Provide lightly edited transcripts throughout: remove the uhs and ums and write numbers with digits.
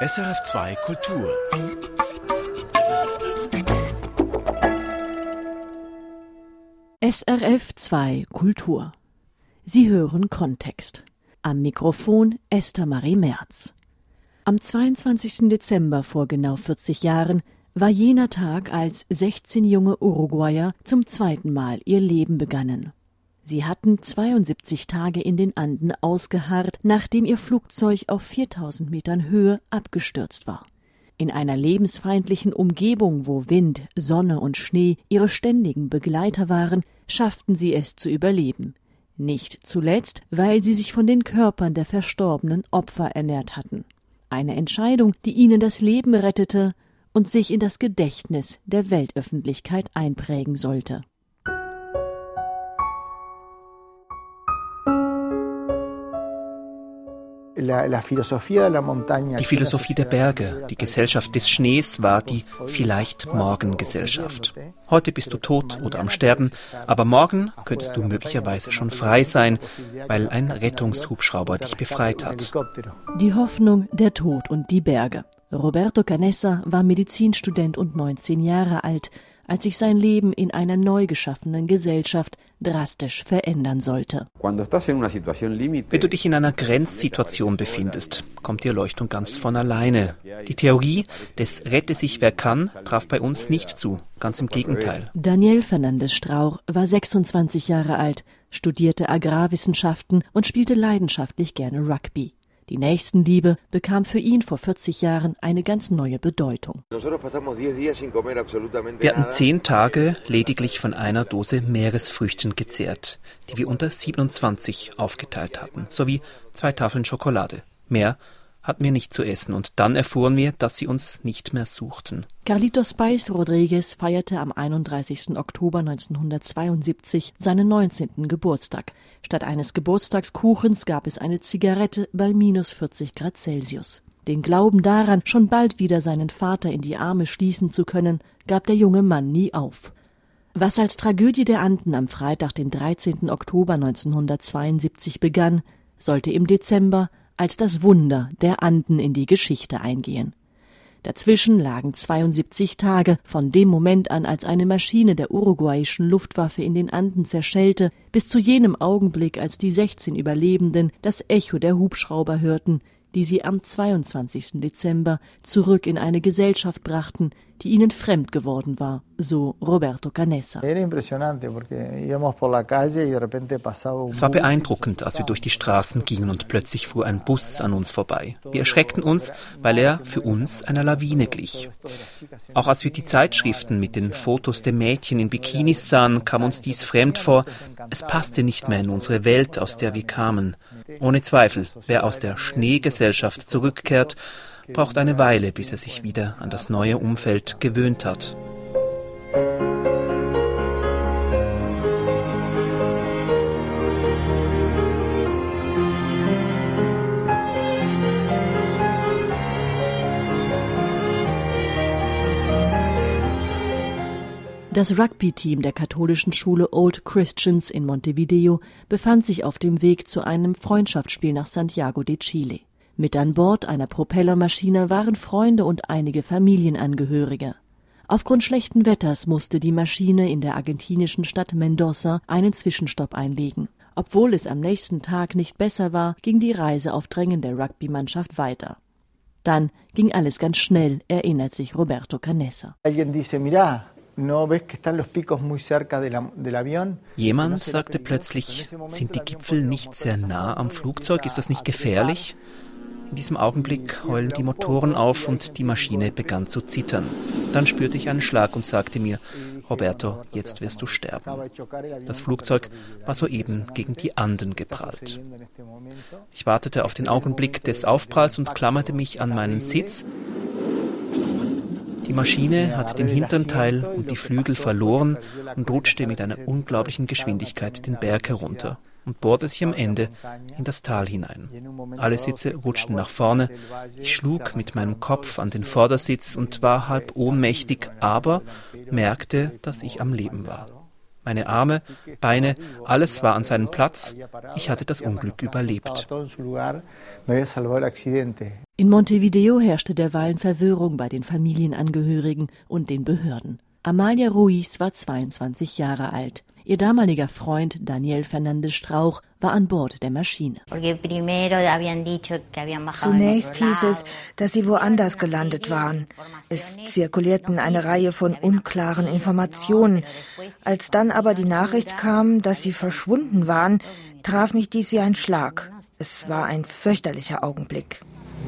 SRF2 Kultur. SRF2 Kultur. Sie hören Kontext. Am Mikrofon Esther Marie Merz. Am 22. Dezember vor genau 40 Jahren war jener Tag, als 16 junge Uruguayer zum zweiten Mal ihr Leben begannen. Sie hatten 72 Tage in den Anden ausgeharrt, nachdem ihr Flugzeug auf 4000 Metern Höhe abgestürzt war. In einer lebensfeindlichen Umgebung, wo Wind, Sonne und Schnee ihre ständigen Begleiter waren, schafften sie es zu überleben. Nicht zuletzt, weil sie sich von den Körpern der verstorbenen Opfer ernährt hatten. Eine Entscheidung, die ihnen das Leben rettete und sich in das Gedächtnis der Weltöffentlichkeit einprägen sollte. Die Philosophie der Berge, die Gesellschaft des Schnees war die Vielleicht-Morgen-Gesellschaft. Heute bist du tot oder am Sterben, aber morgen könntest du möglicherweise schon frei sein, weil ein Rettungshubschrauber dich befreit hat. Die Hoffnung, der Tod und die Berge. Roberto Canessa war Medizinstudent und 19 Jahre alt, als sich sein Leben in einer neu geschaffenen Gesellschaft drastisch verändern sollte. Wenn du dich in einer Grenzsituation befindest, kommt die Erleuchtung ganz von alleine. Die Theorie des Rette sich wer kann traf bei uns nicht zu, ganz im Gegenteil. Daniel Fernandes Strauch war 26 Jahre alt, studierte Agrarwissenschaften und spielte leidenschaftlich gerne Rugby. Die Nächstenliebe bekam für ihn vor 40 Jahren eine ganz neue Bedeutung. Wir hatten 10 Tage lediglich von einer Dose Meeresfrüchten gezehrt, die wir unter 27 aufgeteilt hatten, sowie 2 Tafeln Schokolade. Mehr hatten wir nicht zu essen und dann erfuhren wir, dass sie uns nicht mehr suchten. Carlitos País Rodríguez feierte am 31. Oktober 1972 seinen 19. Geburtstag. Statt eines Geburtstagskuchens gab es eine Zigarette bei minus 40 Grad Celsius. Den Glauben daran, schon bald wieder seinen Vater in die Arme schließen zu können, gab der junge Mann nie auf. Was als Tragödie der Anden am Freitag, den 13. Oktober 1972 begann, sollte im Dezember als das Wunder der Anden in die Geschichte eingehen. Dazwischen lagen 72 Tage von dem Moment an, als eine Maschine der uruguayischen Luftwaffe in den Anden zerschellte, bis zu jenem Augenblick, als die 16 Überlebenden das Echo der Hubschrauber hörten, die sie am 22. Dezember zurück in eine Gesellschaft brachten, die ihnen fremd geworden war, so Roberto Canessa. Es war beeindruckend, als wir durch die Straßen gingen und plötzlich fuhr ein Bus an uns vorbei. Wir erschreckten uns, weil er für uns einer Lawine glich. Auch als wir die Zeitschriften mit den Fotos der Mädchen in Bikinis sahen, kam uns dies fremd vor. Es passte nicht mehr in unsere Welt, aus der wir kamen. Ohne Zweifel, wer aus der Schneegesellschaft zurückkehrt, braucht eine Weile, bis er sich wieder an das neue Umfeld gewöhnt hat. Das Rugby-Team der katholischen Schule Old Christians in Montevideo befand sich auf dem Weg zu einem Freundschaftsspiel nach Santiago de Chile. Mit an Bord einer Propellermaschine waren Freunde und einige Familienangehörige. Aufgrund schlechten Wetters musste die Maschine in der argentinischen Stadt Mendoza einen Zwischenstopp einlegen. Obwohl es am nächsten Tag nicht besser war, ging die Reise auf Drängen der Rugby-Mannschaft weiter. Dann ging alles ganz schnell, erinnert sich Roberto Canessa. Jemand sagte plötzlich, sind die Gipfel nicht sehr nah am Flugzeug? Ist das nicht gefährlich? In diesem Augenblick heulen die Motoren auf und die Maschine begann zu zittern. Dann spürte ich einen Schlag und sagte mir, Roberto, jetzt wirst du sterben. Das Flugzeug war soeben gegen die Anden geprallt. Ich wartete auf den Augenblick des Aufpralls und klammerte mich an meinen Sitz. Die Maschine hatte den hinteren Teil und die Flügel verloren und rutschte mit einer unglaublichen Geschwindigkeit den Berg herunter und bohrte sich am Ende in das Tal hinein. Alle Sitze rutschten nach vorne. Ich schlug mit meinem Kopf an den Vordersitz und war halb ohnmächtig, aber merkte, dass ich am Leben war. Meine Arme, Beine, alles war an seinem Platz. Ich hatte das Unglück überlebt. In Montevideo herrschte derweilen Verwirrung bei den Familienangehörigen und den Behörden. Amalia Ruiz war 22 Jahre alt. Ihr damaliger Freund Daniel Fernández Strauch war an Bord der Maschine. Zunächst hieß es, dass sie woanders gelandet waren. Es zirkulierten eine Reihe von unklaren Informationen. Als dann aber die Nachricht kam, dass sie verschwunden waren, traf mich dies wie ein Schlag. Es war ein fürchterlicher Augenblick.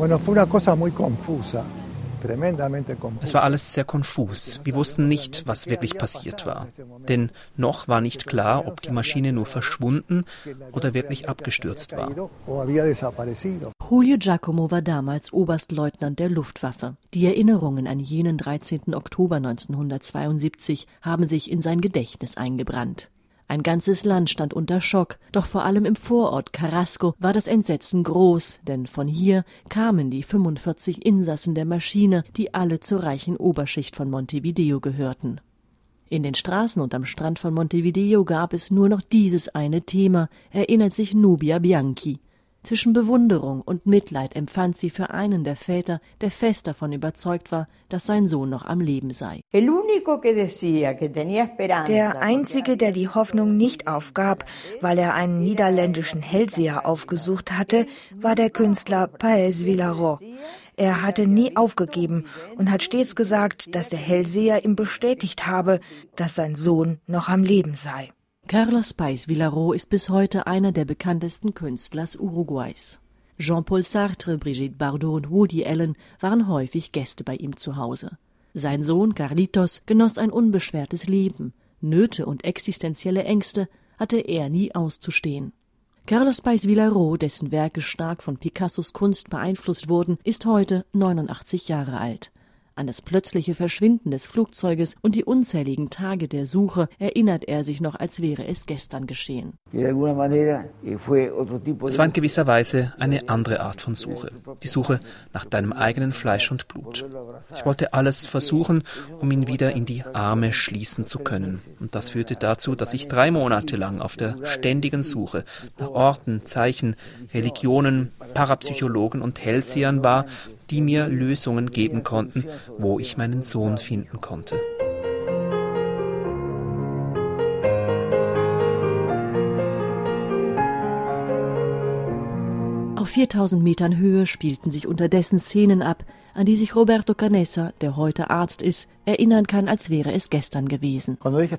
Es war alles sehr konfus. Wir wussten nicht, was wirklich passiert war. Denn noch war nicht klar, ob die Maschine nur verschwunden oder wirklich abgestürzt war. Julio Giacomo war damals Oberstleutnant der Luftwaffe. Die Erinnerungen an jenen 13. Oktober 1972 haben sich in sein Gedächtnis eingebrannt. Ein ganzes Land stand unter Schock, doch vor allem im Vorort Carrasco war das Entsetzen groß, denn von hier kamen die 45 Insassen der Maschine, die alle zur reichen Oberschicht von Montevideo gehörten. In den Straßen und am Strand von Montevideo gab es nur noch dieses eine Thema, erinnert sich Nubia Bianchi. Zwischen Bewunderung und Mitleid empfand sie für einen der Väter, der fest davon überzeugt war, dass sein Sohn noch am Leben sei. Der Einzige, der die Hoffnung nicht aufgab, weil er einen niederländischen Hellseher aufgesucht hatte, war der Künstler Páez Vilaró. Er hatte nie aufgegeben und hat stets gesagt, dass der Hellseher ihm bestätigt habe, dass sein Sohn noch am Leben sei. Carlos Páez Vilaró ist bis heute einer der bekanntesten Künstler Uruguays. Jean-Paul Sartre, Brigitte Bardot und Woody Allen waren häufig Gäste bei ihm zu Hause. Sein Sohn Carlitos genoss ein unbeschwertes Leben. Nöte und existenzielle Ängste hatte er nie auszustehen. Carlos Páez Vilaró, dessen Werke stark von Picassos Kunst beeinflusst wurden, ist heute 89 Jahre alt. An das plötzliche Verschwinden des Flugzeuges und die unzähligen Tage der Suche erinnert er sich noch, als wäre es gestern geschehen. Es war in gewisser Weise eine andere Art von Suche. Die Suche nach deinem eigenen Fleisch und Blut. Ich wollte alles versuchen, um ihn wieder in die Arme schließen zu können. Und das führte dazu, dass ich 3 Monate lang auf der ständigen Suche nach Orten, Zeichen, Religionen, Parapsychologen und Hellsehern war, die mir Lösungen geben konnten, wo ich meinen Sohn finden konnte. Auf 4000 Metern Höhe spielten sich unterdessen Szenen ab, an die sich Roberto Canessa, der heute Arzt ist, erinnern kann, als wäre es gestern gewesen.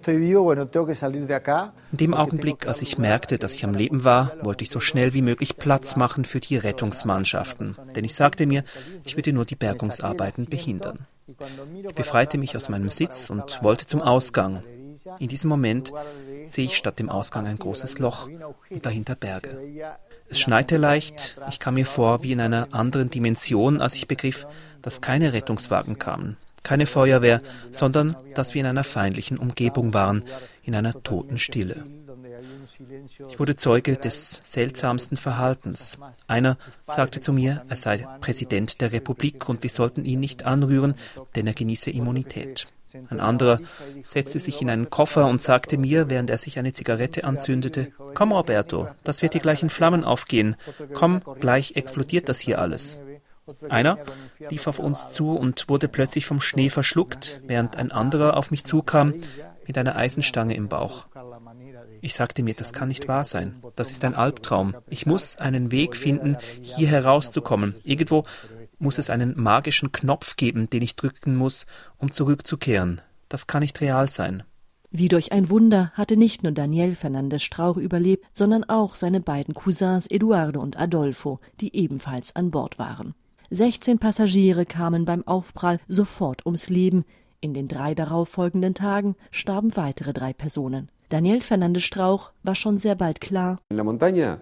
In dem Augenblick, als ich merkte, dass ich am Leben war, wollte ich so schnell wie möglich Platz machen für die Rettungsmannschaften. Denn ich sagte mir, ich würde nur die Bergungsarbeiten behindern. Ich befreite mich aus meinem Sitz und wollte zum Ausgang. In diesem Moment sehe ich statt dem Ausgang ein großes Loch und dahinter Berge. Es schneite leicht, ich kam mir vor wie in einer anderen Dimension, als ich begriff, dass keine Rettungswagen kamen, keine Feuerwehr, sondern dass wir in einer feindlichen Umgebung waren, in einer toten Stille. Ich wurde Zeuge des seltsamsten Verhaltens. Einer sagte zu mir, er sei Präsident der Republik und wir sollten ihn nicht anrühren, denn er genieße Immunität. Ein anderer setzte sich in einen Koffer und sagte mir, während er sich eine Zigarette anzündete, »Komm, Roberto, das wird dir gleich in Flammen aufgehen. Komm, gleich explodiert das hier alles.« Einer lief auf uns zu und wurde plötzlich vom Schnee verschluckt, während ein anderer auf mich zukam mit einer Eisenstange im Bauch. Ich sagte mir, das kann nicht wahr sein. Das ist ein Albtraum. Ich muss einen Weg finden, hier herauszukommen. Irgendwo muss es einen magischen Knopf geben, den ich drücken muss, um zurückzukehren. Das kann nicht real sein. Wie durch ein Wunder hatte nicht nur Daniel Fernández Strauch überlebt, sondern auch seine beiden Cousins Eduardo und Adolfo, die ebenfalls an Bord waren. 16 Passagiere kamen beim Aufprall sofort ums Leben. In den 3 darauffolgenden Tagen starben weitere 3 Personen. Daniel Fernández Strauch war schon sehr bald klar: In den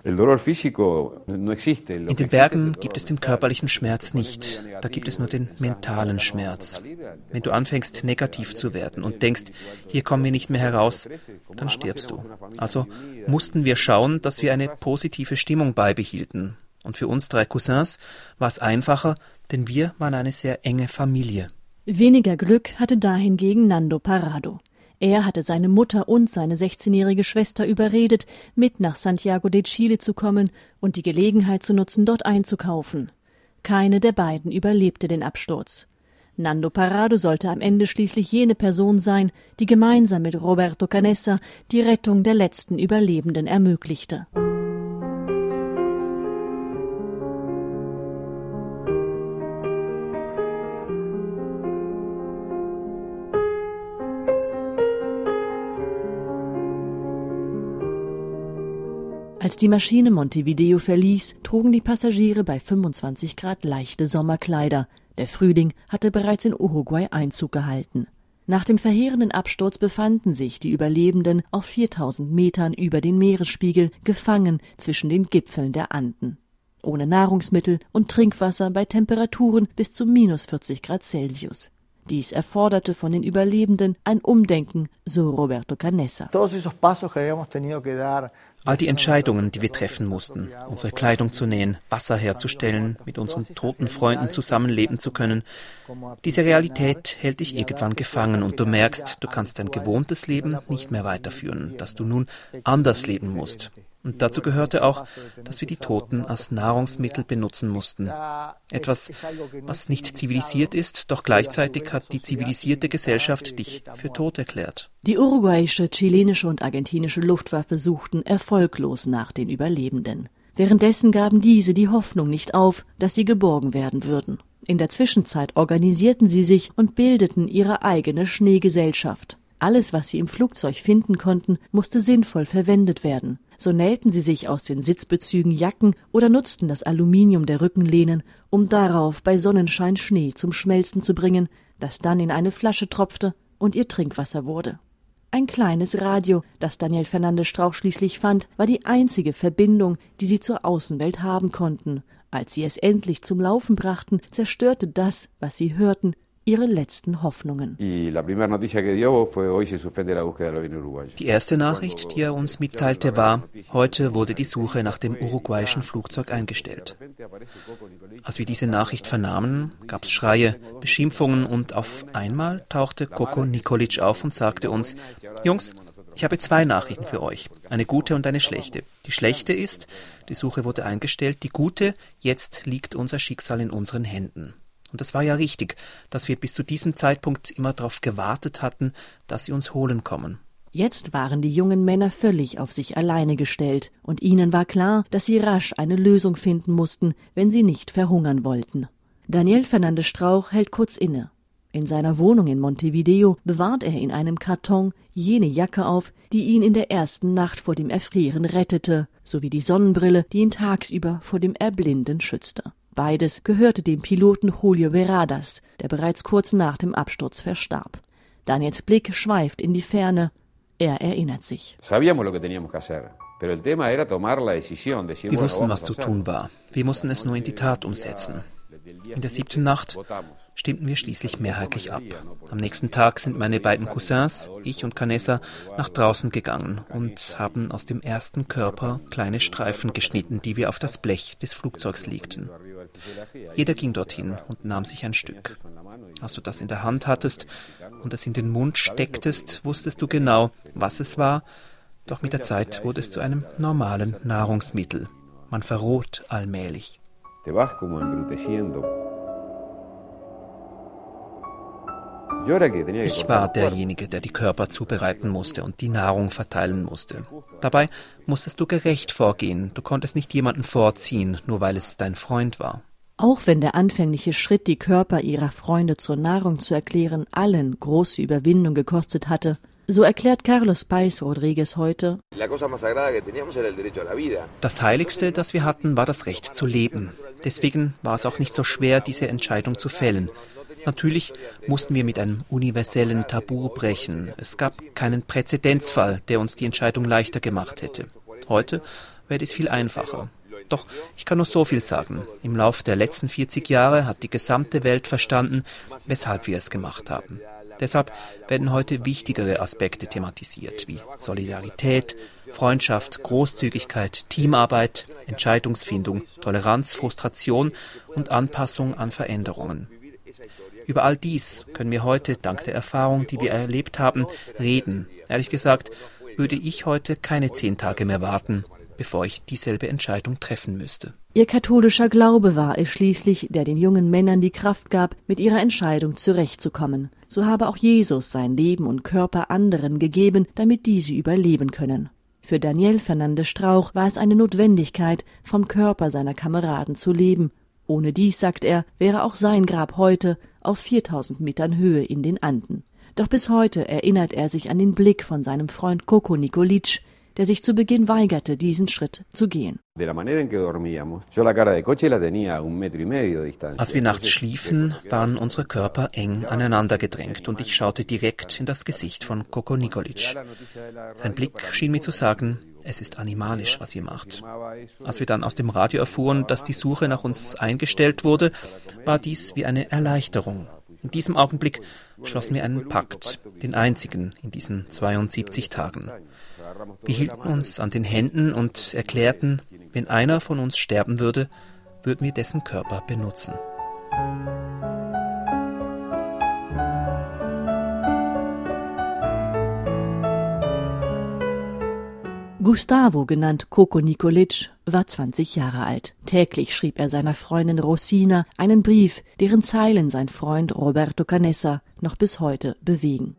Bergen gibt es den körperlichen Schmerz nicht, da gibt es nur den mentalen Schmerz. Wenn du anfängst, negativ zu werden und denkst, hier kommen wir nicht mehr heraus, dann stirbst du. Also mussten wir schauen, dass wir eine positive Stimmung beibehielten. Und für uns 3 Cousins war es einfacher, denn wir waren eine sehr enge Familie. Weniger Glück hatte dahingegen Nando Parrado. Er hatte seine Mutter und seine 16-jährige Schwester überredet, mit nach Santiago de Chile zu kommen und die Gelegenheit zu nutzen, dort einzukaufen. Keine der beiden überlebte den Absturz. Nando Parrado sollte am Ende schließlich jene Person sein, die gemeinsam mit Roberto Canessa die Rettung der letzten Überlebenden ermöglichte. Als die Maschine Montevideo verließ, trugen die Passagiere bei 25 Grad leichte Sommerkleider. Der Frühling hatte bereits in Uruguay Einzug gehalten. Nach dem verheerenden Absturz befanden sich die Überlebenden auf 4000 Metern über den Meeresspiegel, gefangen zwischen den Gipfeln der Anden. Ohne Nahrungsmittel und Trinkwasser bei Temperaturen bis zu -40 Grad Celsius. Dies erforderte von den Überlebenden ein Umdenken, so Roberto Canessa. All die Entscheidungen, die wir treffen mussten, unsere Kleidung zu nähen, Wasser herzustellen, mit unseren toten Freunden zusammenleben zu können, diese Realität hält dich irgendwann gefangen und du merkst, du kannst dein gewohntes Leben nicht mehr weiterführen, dass du nun anders leben musst. Und dazu gehörte auch, dass wir die Toten als Nahrungsmittel benutzen mussten. Etwas, was nicht zivilisiert ist, doch gleichzeitig hat die zivilisierte Gesellschaft dich für tot erklärt. Die uruguayische, chilenische und argentinische Luftwaffe suchten erfolglos nach den Überlebenden. Währenddessen gaben diese die Hoffnung nicht auf, dass sie geborgen werden würden. In der Zwischenzeit organisierten sie sich und bildeten ihre eigene Schneegesellschaft. Alles, was sie im Flugzeug finden konnten, musste sinnvoll verwendet werden. So nähten sie sich aus den Sitzbezügen Jacken oder nutzten das Aluminium der Rückenlehnen, um darauf bei Sonnenschein Schnee zum Schmelzen zu bringen, das dann in eine Flasche tropfte und ihr Trinkwasser wurde. Ein kleines Radio, das Daniel Fernández Strauch schließlich fand, war die einzige Verbindung, die sie zur Außenwelt haben konnten. Als sie es endlich zum Laufen brachten, zerstörte das, was sie hörten, ihre letzten Hoffnungen. Die erste Nachricht, die er uns mitteilte, war, heute wurde die Suche nach dem uruguayischen Flugzeug eingestellt. Als wir diese Nachricht vernahmen, gab es Schreie, Beschimpfungen und auf einmal tauchte Coco Nikolic auf und sagte uns, Jungs, ich habe 2 Nachrichten für euch, eine gute und eine schlechte. Die schlechte ist, die Suche wurde eingestellt, die gute, jetzt liegt unser Schicksal in unseren Händen. Und das war ja richtig, dass wir bis zu diesem Zeitpunkt immer darauf gewartet hatten, dass sie uns holen kommen. Jetzt waren die jungen Männer völlig auf sich alleine gestellt und ihnen war klar, dass sie rasch eine Lösung finden mussten, wenn sie nicht verhungern wollten. Daniel Fernández Strauch hält kurz inne. In seiner Wohnung in Montevideo bewahrt er in einem Karton jene Jacke auf, die ihn in der ersten Nacht vor dem Erfrieren rettete, sowie die Sonnenbrille, die ihn tagsüber vor dem Erblinden schützte. Beides gehörte dem Piloten Julio Veradas, der bereits kurz nach dem Absturz verstarb. Daniels Blick schweift in die Ferne. Er erinnert sich. Wir wussten, was zu tun war. Wir mussten es nur in die Tat umsetzen. In der 7. Nacht stimmten wir schließlich mehrheitlich ab. Am nächsten Tag sind meine beiden Cousins, ich und Canessa, nach draußen gegangen und haben aus dem ersten Körper kleine Streifen geschnitten, die wir auf das Blech des Flugzeugs legten. Jeder ging dorthin und nahm sich ein Stück. Als du das in der Hand hattest und es in den Mund stecktest, wusstest du genau, was es war, doch mit der Zeit wurde es zu einem normalen Nahrungsmittel. Man verroht allmählich. Ich war derjenige, der die Körper zubereiten musste und die Nahrung verteilen musste. Dabei musstest du gerecht vorgehen. Du konntest nicht jemanden vorziehen, nur weil es dein Freund war. Auch wenn der anfängliche Schritt, die Körper ihrer Freunde zur Nahrung zu erklären, allen große Überwindung gekostet hatte, so erklärt Carlos País Rodríguez heute: Das Heiligste, das wir hatten, war das Recht zu leben. Deswegen war es auch nicht so schwer, diese Entscheidung zu fällen. Natürlich mussten wir mit einem universellen Tabu brechen. Es gab keinen Präzedenzfall, der uns die Entscheidung leichter gemacht hätte. Heute wäre es viel einfacher. Doch ich kann nur so viel sagen. Im Lauf der letzten 40 Jahre hat die gesamte Welt verstanden, weshalb wir es gemacht haben. Deshalb werden heute wichtigere Aspekte thematisiert, wie Solidarität, Freundschaft, Großzügigkeit, Teamarbeit, Entscheidungsfindung, Toleranz, Frustration und Anpassung an Veränderungen. Über all dies können wir heute, dank der Erfahrung, die wir erlebt haben, reden. Ehrlich gesagt, würde ich heute keine 10 Tage mehr warten, bevor ich dieselbe Entscheidung treffen müsste. Ihr katholischer Glaube war es schließlich, der den jungen Männern die Kraft gab, mit ihrer Entscheidung zurechtzukommen. So habe auch Jesus sein Leben und Körper anderen gegeben, damit diese überleben können. Für Daniel Fernandes Strauch war es eine Notwendigkeit, vom Körper seiner Kameraden zu leben. Ohne dies, sagt er, wäre auch sein Grab heute auf 4000 Metern Höhe in den Anden. Doch bis heute erinnert er sich an den Blick von seinem Freund Coco Nikolic, der sich zu Beginn weigerte, diesen Schritt zu gehen. Als wir nachts schliefen, waren unsere Körper eng aneinander gedrängt und ich schaute direkt in das Gesicht von Coco Nikolic. Sein Blick schien mir zu sagen, es ist animalisch, was ihr macht. Als wir dann aus dem Radio erfuhren, dass die Suche nach uns eingestellt wurde, war dies wie eine Erleichterung. In diesem Augenblick schlossen wir einen Pakt, den einzigen in diesen 72 Tagen. Wir hielten uns an den Händen und erklärten, wenn einer von uns sterben würde, würden wir dessen Körper benutzen. Gustavo, genannt Coco Nikolic, war 20 Jahre alt. Täglich schrieb er seiner Freundin Rosina einen Brief, deren Zeilen sein Freund Roberto Canessa noch bis heute bewegen.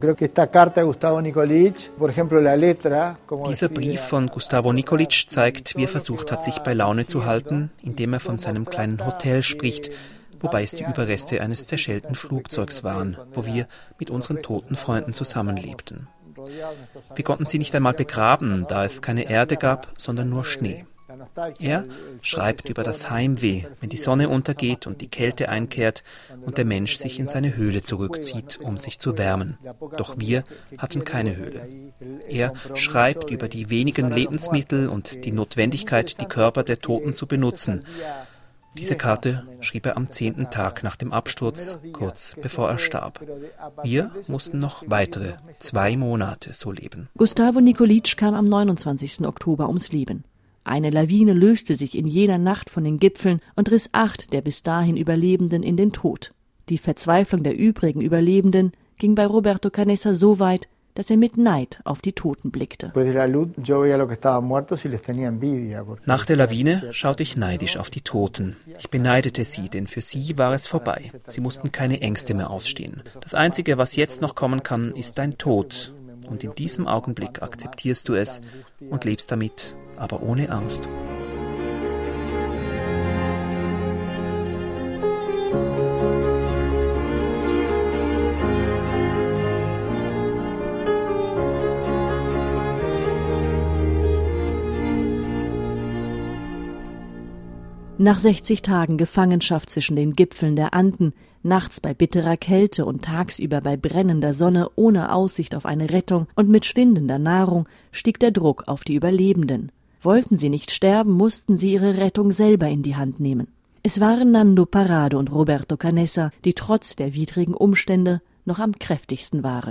Dieser Brief von Gustavo Nikolic zeigt, wie er versucht hat, sich bei Laune zu halten, indem er von seinem kleinen Hotel spricht, wobei es die Überreste eines zerschellten Flugzeugs waren, wo wir mit unseren toten Freunden zusammenlebten. Wir konnten sie nicht einmal begraben, da es keine Erde gab, sondern nur Schnee. Er schreibt über das Heimweh, wenn die Sonne untergeht und die Kälte einkehrt und der Mensch sich in seine Höhle zurückzieht, um sich zu wärmen. Doch wir hatten keine Höhle. Er schreibt über die wenigen Lebensmittel und die Notwendigkeit, die Körper der Toten zu benutzen. Diese Karte schrieb er am 10. Tag nach dem Absturz, kurz bevor er starb. Wir mussten noch weitere 2 Monate so leben. Gustavo Nikolic kam am 29. Oktober ums Leben. Eine Lawine löste sich in jener Nacht von den Gipfeln und riss 8 der bis dahin Überlebenden in den Tod. Die Verzweiflung der übrigen Überlebenden ging bei Roberto Canessa so weit, dass er mit Neid auf die Toten blickte. Nach der Lawine schaute ich neidisch auf die Toten. Ich beneidete sie, denn für sie war es vorbei. Sie mussten keine Ängste mehr ausstehen. Das Einzige, was jetzt noch kommen kann, ist dein Tod. Und in diesem Augenblick akzeptierst du es und lebst damit, aber ohne Angst. Nach 60 Tagen Gefangenschaft zwischen den Gipfeln der Anden, nachts bei bitterer Kälte und tagsüber bei brennender Sonne ohne Aussicht auf eine Rettung und mit schwindender Nahrung, stieg der Druck auf die Überlebenden. Wollten sie nicht sterben, mussten sie ihre Rettung selber in die Hand nehmen. Es waren Nando Parrado und Roberto Canessa, die trotz der widrigen Umstände noch am kräftigsten waren.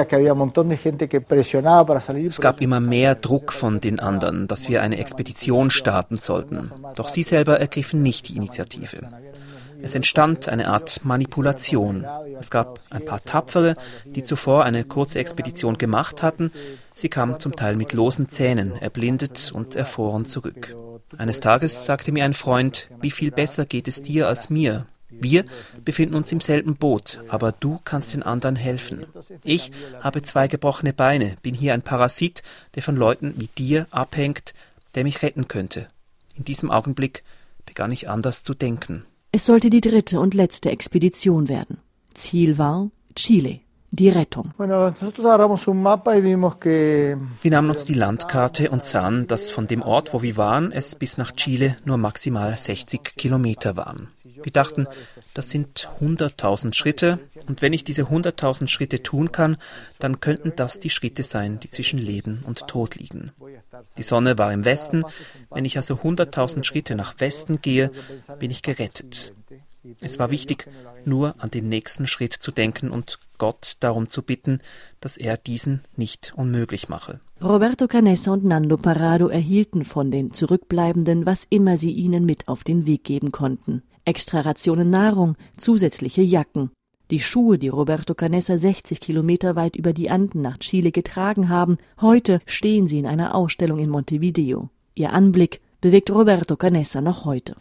Es gab immer mehr Druck von den anderen, dass wir eine Expedition starten sollten. Doch sie selber ergriffen nicht die Initiative. Es entstand eine Art Manipulation. Es gab ein paar Tapfere, die zuvor eine kurze Expedition gemacht hatten. Sie kamen zum Teil mit losen Zähnen, erblindet und erfroren zurück. Eines Tages sagte mir ein Freund, wie viel besser geht es dir als mir? Wir befinden uns im selben Boot, aber du kannst den anderen helfen. Ich habe 2 gebrochene Beine, bin hier ein Parasit, der von Leuten wie dir abhängt, der mich retten könnte. In diesem Augenblick begann ich anders zu denken. Es sollte die 3. und letzte Expedition werden. Ziel war Chile, die Rettung. Wir nahmen uns die Landkarte und sahen, dass von dem Ort, wo wir waren, es bis nach Chile nur maximal 60 Kilometer waren. Wir dachten, das sind 100.000 Schritte und wenn ich diese 100.000 Schritte tun kann, dann könnten das die Schritte sein, die zwischen Leben und Tod liegen. Die Sonne war im Westen, wenn ich also 100.000 Schritte nach Westen gehe, bin ich gerettet. Es war wichtig, nur an den nächsten Schritt zu denken und Gott darum zu bitten, dass er diesen nicht unmöglich mache. Roberto Canessa und Nando Parrado erhielten von den Zurückbleibenden, was immer sie ihnen mit auf den Weg geben konnten. extra Rationen Nahrung, zusätzliche Jacken. Die Schuhe, die Roberto Canessa 60 Kilometer weit über die Anden nach Chile getragen haben, heute stehen sie in einer Ausstellung in Montevideo. Ihr Anblick bewegt Roberto Canessa noch heute.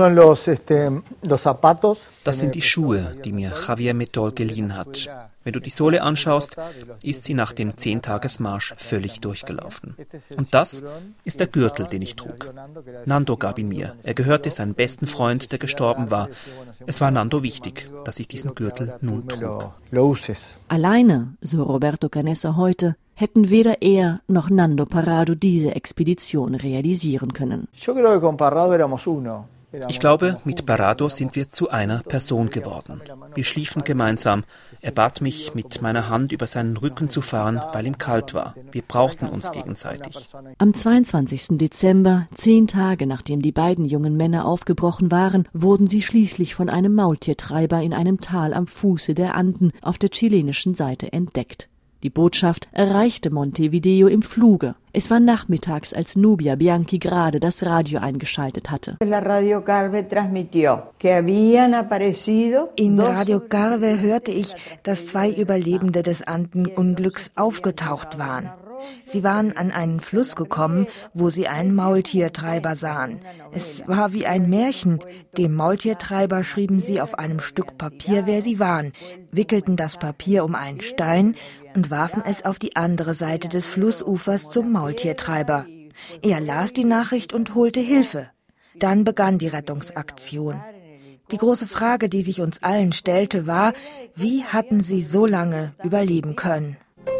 Das sind die Schuhe, die mir Javier Metol geliehen hat. Wenn du die Sohle anschaust, ist sie nach dem 10-Tages-Marsch völlig durchgelaufen. Und das ist der Gürtel, den ich trug. Nando gab ihn mir. Er gehörte seinem besten Freund, der gestorben war. Es war Nando wichtig, dass ich diesen Gürtel nun trug. Alleine, so Roberto Canessa heute, hätten weder er noch Nando Parrado diese Expedition realisieren können. Ich glaube, mit Parrado sind wir zu einer Person geworden. Wir schliefen gemeinsam. Er bat mich, mit meiner Hand über seinen Rücken zu fahren, weil ihm kalt war. Wir brauchten uns gegenseitig. Am 22. Dezember, 10 Tage nachdem die beiden jungen Männer aufgebrochen waren, wurden sie schließlich von einem Maultiertreiber in einem Tal am Fuße der Anden auf der chilenischen Seite entdeckt. Die Botschaft erreichte Montevideo im Fluge. Es war nachmittags, als Nubia Bianchi gerade das Radio eingeschaltet hatte. In Radio Garve hörte ich, dass 2 Überlebende des Andenunglücks aufgetaucht waren. Sie waren an einen Fluss gekommen, wo sie einen Maultiertreiber sahen. Es war wie ein Märchen. Dem Maultiertreiber schrieben sie auf einem Stück Papier, wer sie waren, wickelten das Papier um einen Stein und warfen es auf die andere Seite des Flussufers zum Maultiertreiber. Er las die Nachricht und holte Hilfe. Dann begann die Rettungsaktion. Die große Frage, die sich uns allen stellte, war, wie hatten sie so lange überleben können?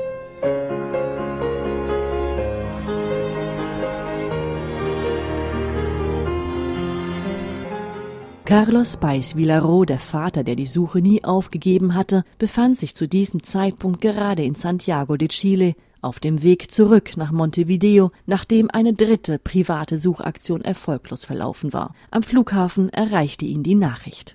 Carlos País Vilaró, der Vater, der die Suche nie aufgegeben hatte, befand sich zu diesem Zeitpunkt gerade in Santiago de Chile, auf dem Weg zurück nach Montevideo, nachdem eine dritte private Suchaktion erfolglos verlaufen war. Am Flughafen erreichte ihn die Nachricht.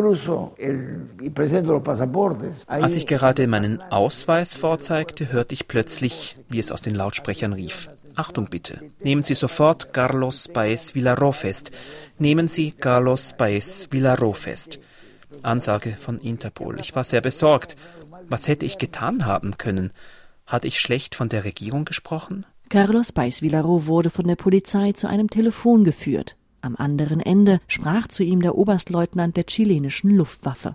Als ich gerade meinen Ausweis vorzeigte, hörte ich plötzlich, wie es aus den Lautsprechern rief. Achtung bitte, nehmen Sie sofort Carlos País Vilaró fest. Nehmen Sie Carlos País Vilaró fest. Ansage von Interpol. Ich war sehr besorgt. Was hätte ich getan haben können? Hatte ich schlecht von der Regierung gesprochen? Carlos País Vilaró wurde von der Polizei zu einem Telefon geführt. Am anderen Ende sprach zu ihm der Oberstleutnant der chilenischen Luftwaffe.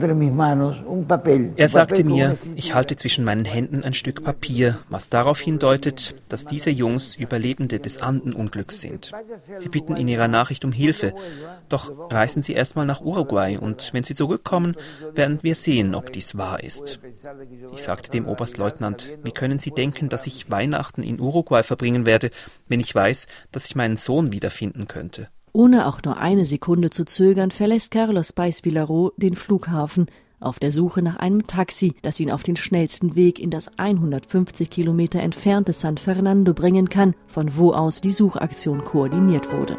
Er sagte mir, ich halte zwischen meinen Händen ein Stück Papier, was darauf hindeutet, dass diese Jungs Überlebende des Andenunglücks sind. Sie bitten in ihrer Nachricht um Hilfe, doch reisen Sie erstmal nach Uruguay und wenn Sie zurückkommen, werden wir sehen, ob dies wahr ist. Ich sagte dem Oberstleutnant, wie können Sie denken, dass ich Weihnachten in Uruguay verbringen werde, wenn ich weiß, dass ich meinen Sohn wiederfinden könnte? Ohne auch nur eine Sekunde zu zögern, verlässt Carlos País Vilaró den Flughafen auf der Suche nach einem Taxi, das ihn auf den schnellsten Weg in das 150 Kilometer entfernte San Fernando bringen kann, von wo aus die Suchaktion koordiniert wurde.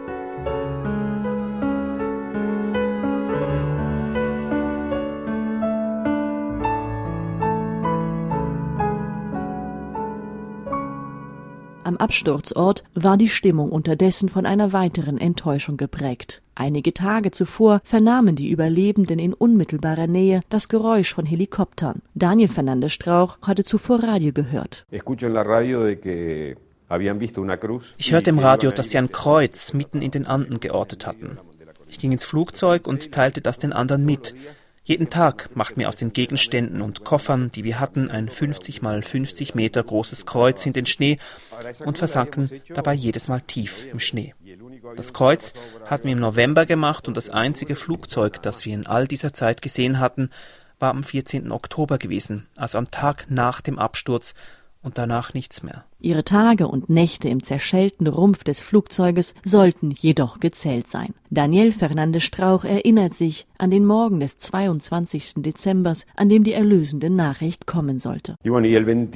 Am Absturzort war die Stimmung unterdessen von einer weiteren Enttäuschung geprägt. Einige Tage zuvor vernahmen die Überlebenden in unmittelbarer Nähe das Geräusch von Helikoptern. Daniel Fernandez Strauch hatte zuvor Radio gehört. Ich hörte im Radio, dass sie ein Kreuz mitten in den Anden geortet hatten. Ich ging ins Flugzeug und teilte das den anderen mit. Jeden Tag machten wir aus den Gegenständen und Koffern, die wir hatten, ein 50 mal 50 Meter großes Kreuz in den Schnee und versanken dabei jedes Mal tief im Schnee. Das Kreuz hatten wir im November gemacht und das einzige Flugzeug, das wir in all dieser Zeit gesehen hatten, war am 14. Oktober gewesen, also am Tag nach dem Absturz und danach nichts mehr. Ihre Tage und Nächte im zerschellten Rumpf des Flugzeuges sollten jedoch gezählt sein. Daniel Fernandez Strauch erinnert sich an den Morgen des 22. Dezembers, an dem die erlösende Nachricht kommen sollte. An einem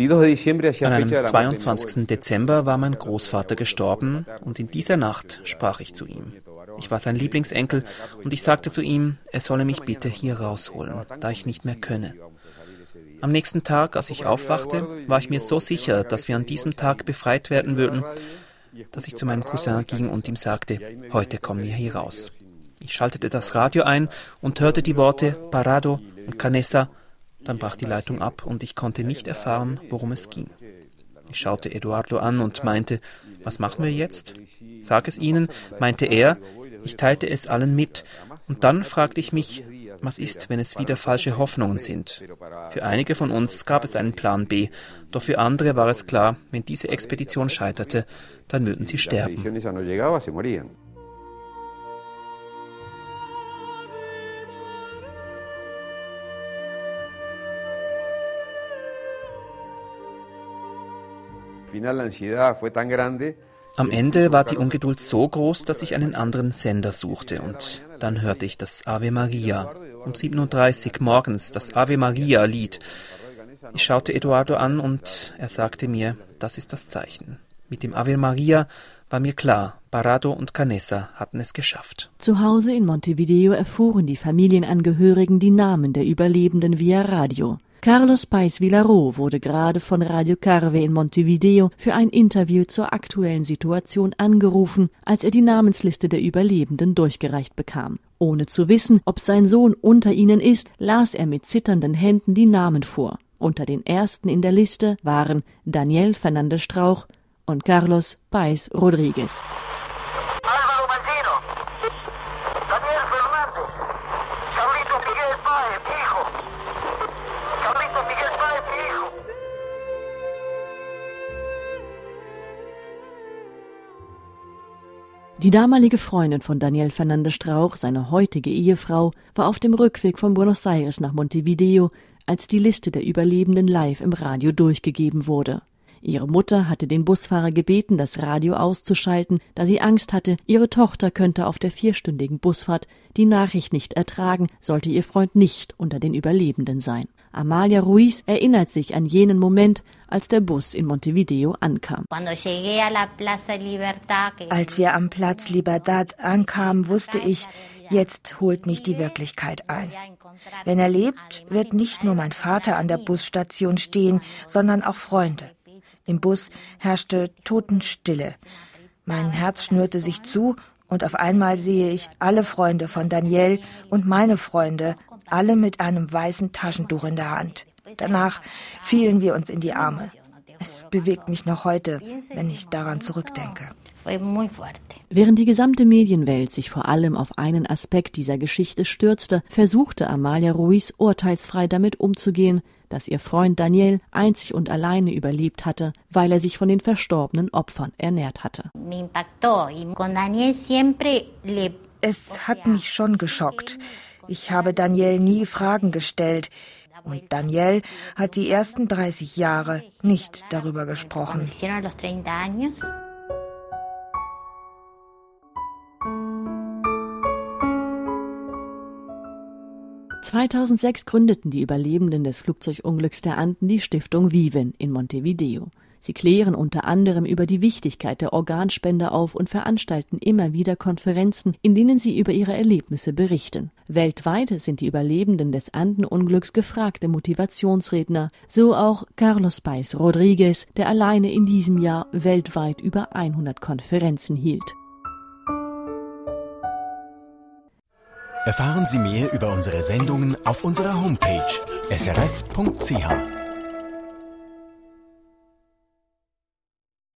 22. Dezember war mein Großvater gestorben und in dieser Nacht sprach ich zu ihm. Ich war sein Lieblingsenkel und ich sagte zu ihm, er solle mich bitte hier rausholen, da ich nicht mehr könne. Am nächsten Tag, als ich aufwachte, war ich mir so sicher, dass wir an diesem Tag befreit werden würden, dass ich zu meinem Cousin ging und ihm sagte, heute kommen wir hier raus. Ich schaltete das Radio ein und hörte die Worte Parado und Canessa. Dann brach die Leitung ab und ich konnte nicht erfahren, worum es ging. Ich schaute Eduardo an und meinte, was machen wir jetzt? Sag es ihnen, meinte er. Ich teilte es allen mit. Und dann fragte ich mich, was ist, wenn es wieder falsche Hoffnungen sind? Für einige von uns gab es einen Plan B, doch für andere war es klar, wenn diese Expedition scheiterte, dann würden sie sterben. Am Ende war die Ungeduld so groß, dass ich einen anderen Sender suchte und dann hörte ich das Ave Maria. Um 7:30 Uhr morgens das Ave Maria Lied. Ich schaute Eduardo an und er sagte mir, das ist das Zeichen. Mit dem Ave Maria war mir klar, Parado und Canessa hatten es geschafft. Zu Hause in Montevideo erfuhren die Familienangehörigen die Namen der Überlebenden via Radio. Carlos Paes Villaró wurde gerade von Radio Carve in Montevideo für ein Interview zur aktuellen Situation angerufen, als er die Namensliste der Überlebenden durchgereicht bekam. Ohne zu wissen, ob sein Sohn unter ihnen ist, las er mit zitternden Händen die Namen vor. Unter den ersten in der Liste waren Daniel Fernández Strauch und Carlos Paes Rodríguez. Die damalige Freundin von Daniel Fernández Strauch, seine heutige Ehefrau, war auf dem Rückweg von Buenos Aires nach Montevideo, als die Liste der Überlebenden live im Radio durchgegeben wurde. Ihre Mutter hatte den Busfahrer gebeten, das Radio auszuschalten, da sie Angst hatte, ihre Tochter könnte auf der 4-stündigen Busfahrt die Nachricht nicht ertragen, sollte ihr Freund nicht unter den Überlebenden sein. Amalia Ruiz erinnert sich an jenen Moment, als der Bus in Montevideo ankam. Als wir am Platz Libertad ankamen, wusste ich, jetzt holt mich die Wirklichkeit ein. Wenn er lebt, wird nicht nur mein Vater an der Busstation stehen, sondern auch Freunde. Im Bus herrschte Totenstille. Mein Herz schnürte sich zu und auf einmal sehe ich alle Freunde von Daniel und meine Freunde, alle mit einem weißen Taschentuch in der Hand. Danach fielen wir uns in die Arme. Es bewegt mich noch heute, wenn ich daran zurückdenke. Während die gesamte Medienwelt sich vor allem auf einen Aspekt dieser Geschichte stürzte, versuchte Amalia Ruiz urteilsfrei damit umzugehen, dass ihr Freund Daniel einzig und alleine überlebt hatte, weil er sich von den verstorbenen Opfern ernährt hatte. Es hat mich schon geschockt. Ich habe Daniel nie Fragen gestellt. Und Daniel hat die ersten 30 Jahre nicht darüber gesprochen. 2006 gründeten die Überlebenden des Flugzeugunglücks der Anden die Stiftung Viven in Montevideo. Sie klären unter anderem über die Wichtigkeit der Organspende auf und veranstalten immer wieder Konferenzen, in denen sie über ihre Erlebnisse berichten. Weltweit sind die Überlebenden des Andenunglücks gefragte Motivationsredner, so auch Carlos Paes Rodríguez, der alleine in diesem Jahr weltweit über 100 Konferenzen hielt. Erfahren Sie mehr über unsere Sendungen auf unserer Homepage srf.ch.